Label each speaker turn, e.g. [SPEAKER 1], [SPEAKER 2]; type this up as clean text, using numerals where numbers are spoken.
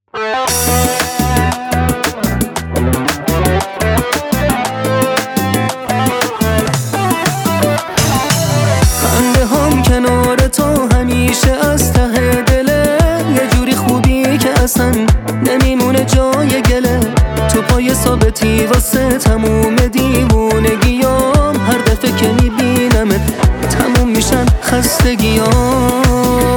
[SPEAKER 1] خنده هم کنار تو همیشه از ته دله، یه جوری خوبی که اصلا نمیمونه جای گله. تو پای ثابتی واسه تموم دیوونگیام، هر دفعه که میبینمت تموم میشن خستگیام.